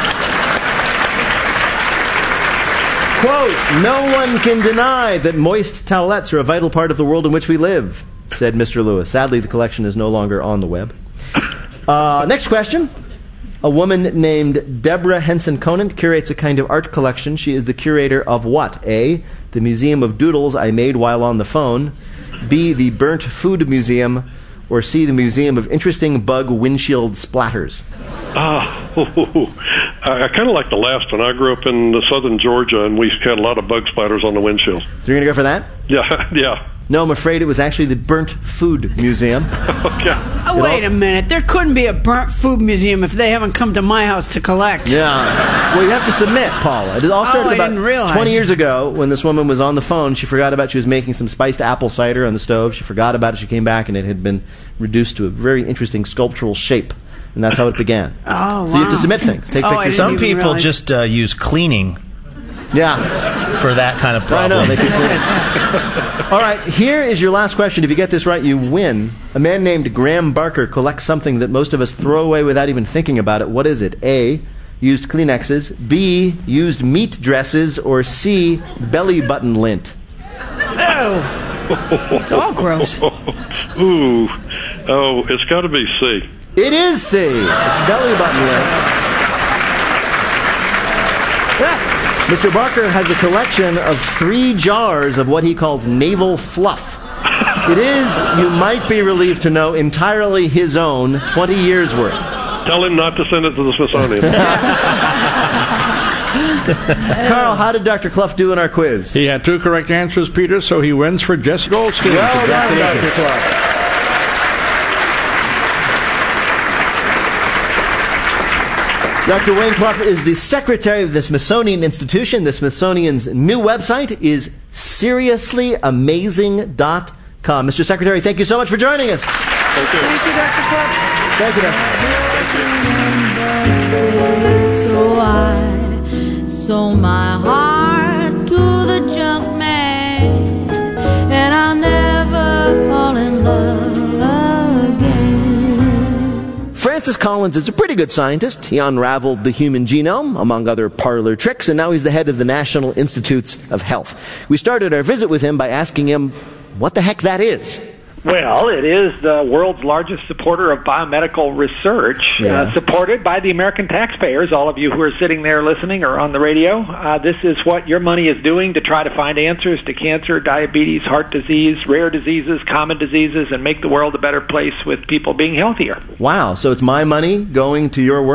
Quote, "No one can deny that moist towelettes are a vital part of the world in which we live," said Mr. Lewis. Sadly, the collection is no longer on the web. Next question. A woman named Deborah Henson Conant curates a kind of art collection. She is the curator of what? A, the Museum of Doodles I Made While on the Phone, B, the Burnt Food Museum, or C, the Museum of Interesting Bug Windshield Splatters? I kind of like the last one. I grew up in southern Georgia, and we had a lot of bug splatters on the windshield. So you're going to go for that? Yeah. No, I'm afraid it was actually the Burnt Food Museum. Okay. Wait a minute. There couldn't be a burnt food museum if they haven't come to my house to collect. Yeah. Well, you have to submit, Paula. It all started about 20 years ago when this woman was on the phone. She forgot about she was making some spiced apple cider on the stove. She forgot about it. She came back, and it had been reduced to a very interesting sculptural shape. And that's how it began. Oh, wow. So you have to submit things. Take pictures. Some people just use cleaning. Yeah. For that kind of problem. I know. They keep cleaning. All right. Here is your last question. If you get this right, you win. A man named Graham Barker collects something that most of us throw away without even thinking about it. What is it? A, used Kleenexes. B, used meat dresses. Or C, belly button lint. Oh. It's all gross. Ooh. Oh, it's got to be C. It is C. It's belly button lint. Yeah. Mr. Barker has a collection of 3 jars of what he calls naval fluff. It is, you might be relieved to know, entirely his own, 20 years worth. Tell him not to send it to the Smithsonian. Carl, how did Dr. Clough do in our quiz? He had 2 correct answers, Peter, so he wins for Jess Goldstein. Well done, Dr. Clough. Dr. Wayne Clough is the secretary of the Smithsonian Institution. The Smithsonian's new website is seriouslyamazing.com. Mr. Secretary, thank you so much for joining us. Thank you. Thank you, Dr. Clough. Thank you, So I sold my heart to the junk man, and I'll never fall in love again. Francis Collins is a pretty good scientist. He unraveled the human genome, among other parlor tricks, and now he's the head of the National Institutes of Health. We started our visit with him by asking him what the heck that is. Well, it is the world's largest supporter of biomedical research, supported by the American taxpayers, all of you who are sitting there listening or on the radio. This is what your money is doing to try to find answers to cancer, diabetes, heart disease, rare diseases, common diseases, and make the world a better place with people being healthier. Wow, so it's my money going to your work?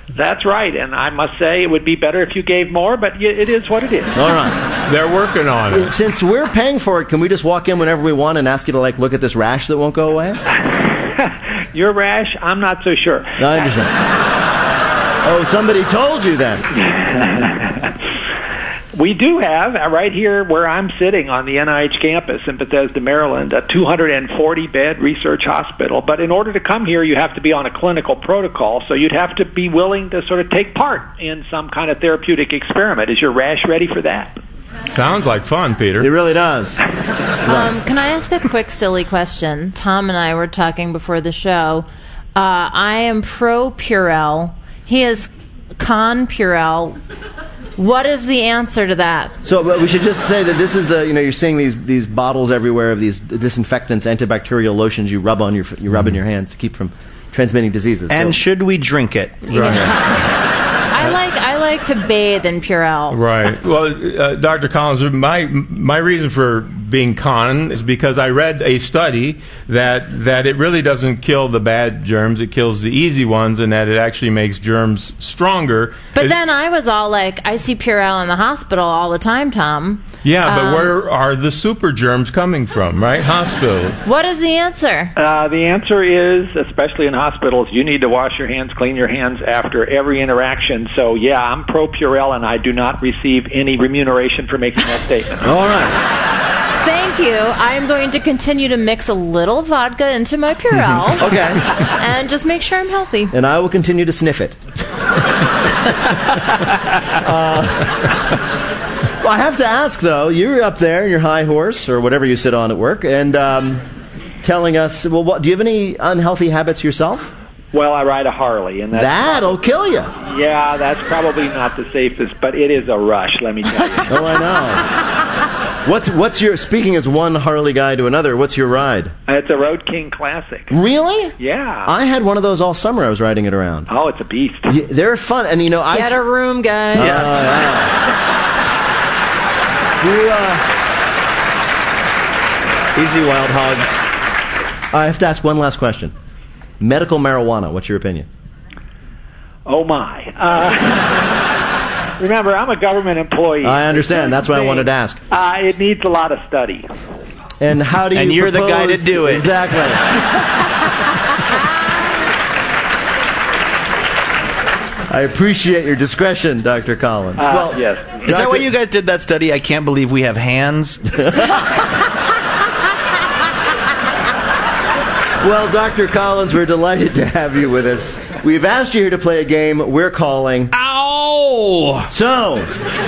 That's right, and I must say it would be better if you gave more, but it is what it is. All right. They're working on it. Since we're paying for it, can we just walk in whenever we want and ask you to, look at this rash that won't go away? Your rash? I'm not so sure. I understand. Oh, somebody told you then. We do have, right here where I'm sitting on the NIH campus in Bethesda, Maryland, a 240-bed research hospital. But in order to come here, you have to be on a clinical protocol, so you'd have to be willing to sort of take part in some kind of therapeutic experiment. Is your rash ready for that? Sounds like fun, Peter. It really does. Can I ask a quick, silly question? Tom and I were talking before the show. I am pro Purell. He is con Purell. What is the answer to that? So we should just say that this is you're seeing these bottles everywhere of these disinfectants, antibacterial lotions you rub in your hands to keep from transmitting diseases. And should we drink it? Right. I like to bathe in Purell. Right. Well, Dr. Collins, my reason for being con is because I read a study that it really doesn't kill the bad germs, it kills the easy ones, and that it actually makes germs stronger. But then I was all like, I see Purell in the hospital all the time, Tom. Yeah, but where are the super germs coming from, right? Hospital. What is the answer? The answer is, especially in hospitals, you need to wash your hands, clean your hands after every interaction. So, yeah, I'm pro Purell, and I do not receive any remuneration for making that statement. All right. Thank you. I'm going to continue to mix a little vodka into my Purell. Okay. And just make sure I'm healthy. And I will continue to sniff it. Well, I have to ask, though, you're up there in your high horse, or whatever you sit on at work, and telling us, do you have any unhealthy habits yourself? Well, I ride a Harley, and that'll kill you. Yeah, that's probably not the safest, but it is a rush, let me tell you. Oh, I know. What's your, speaking as one Harley guy to another, what's your ride? It's a Road King Classic. Really? Yeah. I had one of those all summer. I was riding it around. Oh, it's a beast. Yeah, they're fun, and Get a room, guys. Easy, wild hogs. I have to ask one last question. Medical marijuana, what's your opinion? Oh, my. Remember, I'm a government employee. I understand. That's why I wanted to ask. It needs a lot of study. And how do you And you're the guy to do it. Exactly. I appreciate your discretion, Dr. Collins. Well, yes. Is that why you guys did that study? I can't believe we have hands. Well, Dr. Collins, we're delighted to have you with us. We've asked you here to play a game we're calling... Ow! So...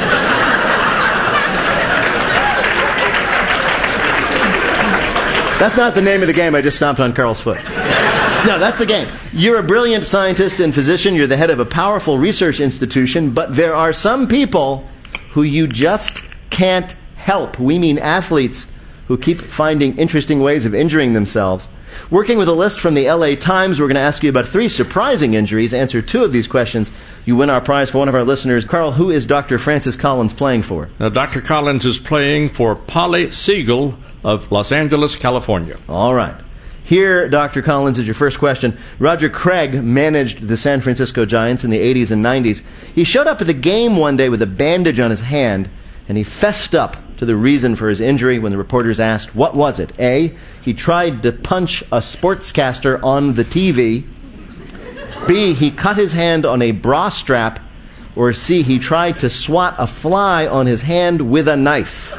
That's not the name of the game. I just stomped on Carl's foot. No, that's the game. You're a brilliant scientist and physician. You're the head of a powerful research institution, but there are some people who you just can't help. We mean athletes who keep finding interesting ways of injuring themselves. Working with a list from the LA Times, we're going to ask you about 3 surprising injuries. Answer 2 of these questions. You win our prize for one of our listeners. Carl, who is Dr. Francis Collins playing for? Now, Dr. Collins is playing for Polly Siegel of Los Angeles, California. All right. Here, Dr. Collins, is your first question. Roger Craig managed the San Francisco Giants in the 80s and 90s. He showed up at the game one day with a bandage on his hand, and he fessed up to the reason for his injury when the reporters asked, what was it? A, he tried to punch a sportscaster on the TV. B, he cut his hand on a bra strap. Or C, he tried to swat a fly on his hand with a knife.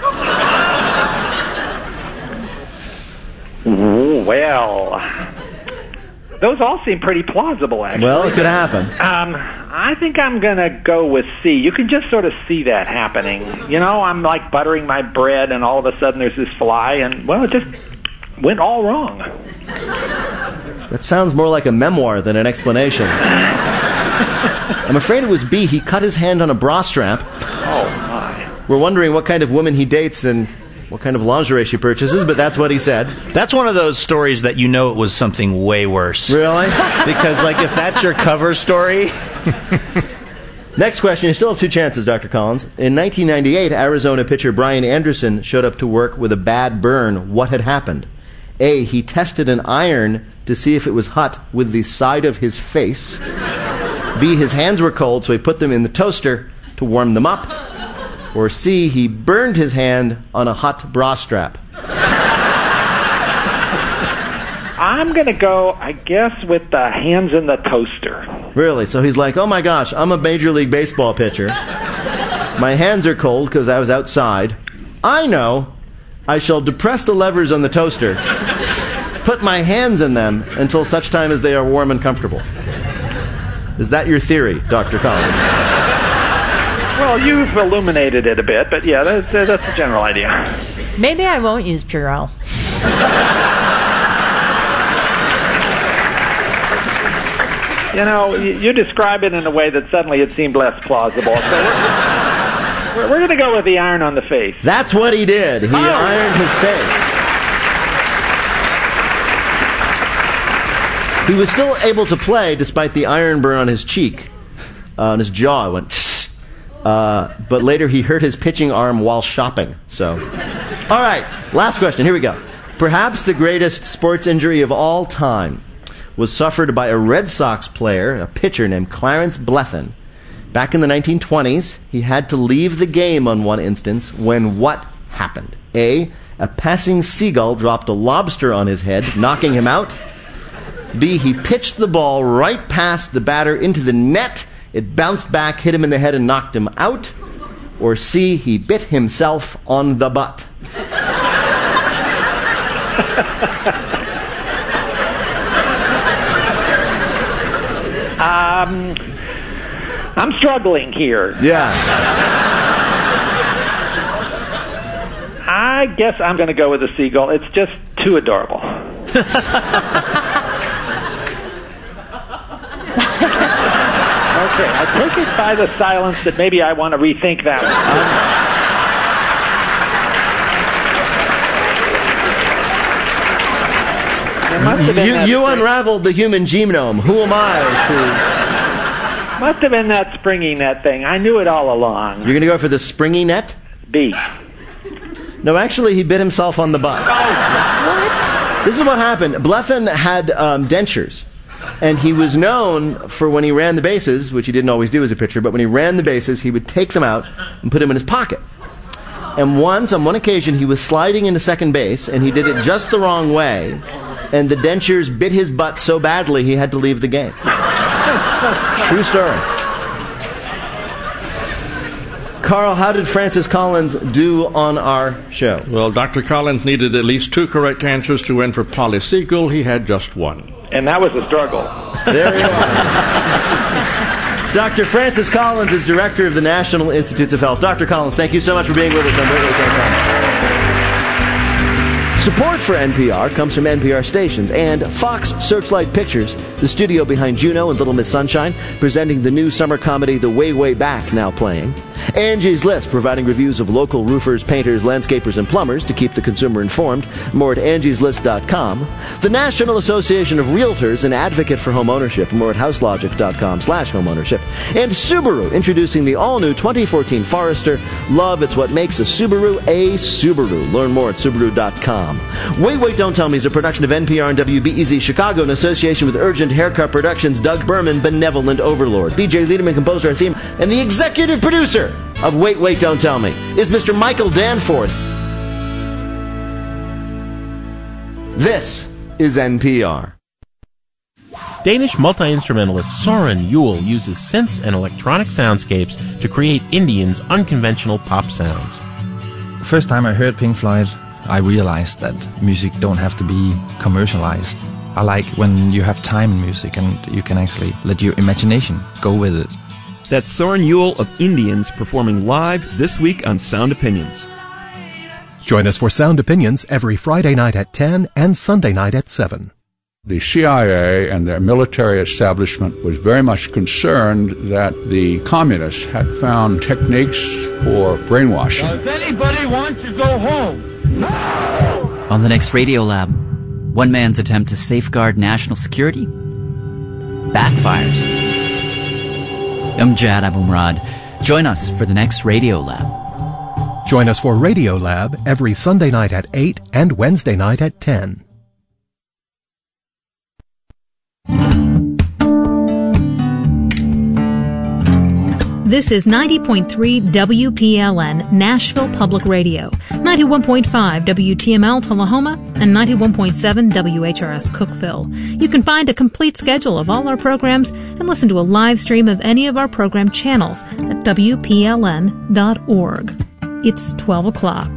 Well, those all seem pretty plausible, actually. Well, it could happen. I think I'm going to go with C. You can just sort of see that happening. You know, I'm like buttering my bread, and all of a sudden there's this fly, and, well, it just went all wrong. That sounds more like a memoir than an explanation. I'm afraid it was B. He cut his hand on a bra strap. Oh, my. We're wondering what kind of woman he dates and what kind of lingerie she purchases, but that's what he said. That's one of those stories that you know it was something way worse. Really? Because, like, if that's your cover story... Next question. You still have 2 chances, Dr. Collins. In 1998, Arizona pitcher Brian Anderson showed up to work with a bad burn. What had happened? A, he tested an iron to see if it was hot with the side of his face. B, his hands were cold, so he put them in the toaster to warm them up. Or C, he burned his hand on a hot bra strap. I'm going to go, I guess, with the hands in the toaster. Really? So he's like, oh my gosh, I'm a Major League Baseball pitcher. My hands are cold because I was outside. I know. I shall depress the levers on the toaster, put my hands in them until such time as they are warm and comfortable. Is that your theory, Dr. Collins? Well, you've illuminated it a bit, but yeah, that's the general idea. Maybe I won't use Purell. You know, you describe it in a way that suddenly it seemed less plausible. So we're going to go with the iron on the face. That's what he did. He ironed his face. He was still able to play despite the iron burn on his cheek, on his jaw. It went, but later he hurt his pitching arm while shopping. So, all right, last question. Here we go. Perhaps the greatest sports injury of all time was suffered by a Red Sox player, a pitcher named Clarence Blethyn. Back in the 1920s, he had to leave the game on one instance when what happened? A passing seagull dropped a lobster on his head, knocking him out. B, he pitched the ball right past the batter into the net. It bounced back, hit him in the head, and knocked him out. Or C, he bit himself on the butt. I'm struggling here. Yeah. I guess I'm going to go with the seagull. It's just too adorable. Okay, I take it by the silence that maybe I want to rethink that one. You unraveled the human genome. Who am I to... Must have been that springy net thing. I knew it all along. You're going to go for the springy net? B. No, actually, he bit himself on the butt. What? This is what happened. Blethyn had dentures. And he was known for when he ran the bases, which he didn't always do as a pitcher, but when he ran the bases, he would take them out and put them in his pocket. And once, on one occasion, he was sliding into second base, and he did it just the wrong way, and the dentures bit his butt so badly he had to leave the game. True story. Carl, how did Francis Collins do on our show? Well, Dr. Collins needed at least 2 correct answers to win for Polly Siegel. He had just 1. And that was a struggle. There you are. Dr. Francis Collins is director of the National Institutes of Health. Dr. Collins, thank you so much for being with us on Radio. Support for NPR comes from NPR stations and Fox Searchlight Pictures, the studio behind Juno and Little Miss Sunshine, presenting the new summer comedy The Way, Way Back, now playing. Angie's List, providing reviews of local roofers, painters, landscapers, and plumbers to keep the consumer informed. More at angieslist.com. The National Association of Realtors, an advocate for home ownership. More at houselogic.com/homeownership. And Subaru, introducing the all-new 2014 Forester. Love, it's what makes a Subaru a Subaru. Learn more at Subaru.com. Wait, Don't Tell Me is a production of NPR and WBEZ Chicago in association with Urgent Haircut Productions, Doug Berman, Benevolent Overlord. BJ Liederman composed our theme, and the executive producer of Wait, Don't Tell Me is Mr. Michael Danforth. This is NPR. Danish multi-instrumentalist Søren Juhl uses synths and electronic soundscapes to create Indians' unconventional pop sounds. First time I heard Pink Floyd, I realized that music don't have to be commercialized. I like when you have time in music and you can actually let your imagination go with it. That's Søren Juhl of Indians performing live this week on Sound Opinions. Join us for Sound Opinions every Friday night at 10 and Sunday night at 7. The CIA and their military establishment was very much concerned that the communists had found techniques for brainwashing. Does anybody want to go home? No! On the next Radiolab, one man's attempt to safeguard national security backfires. I'm Jad Abumrad. Join us for the next Radiolab. Join us for Radiolab every Sunday night at 8 and Wednesday night at 10. This is 90.3 WPLN, Nashville Public Radio, 91.5 WTML Tullahoma, and 91.7 WHRS Cookeville. You can find a complete schedule of all our programs and listen to a live stream of any of our program channels at WPLN.org. It's 12 o'clock.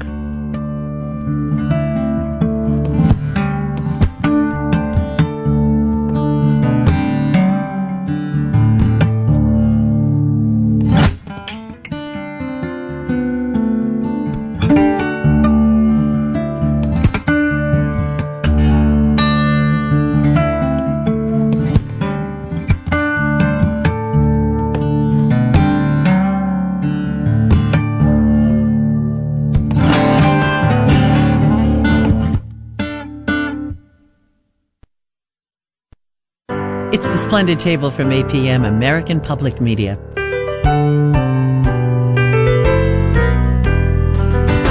It's the Splendid Table from APM, American Public Media.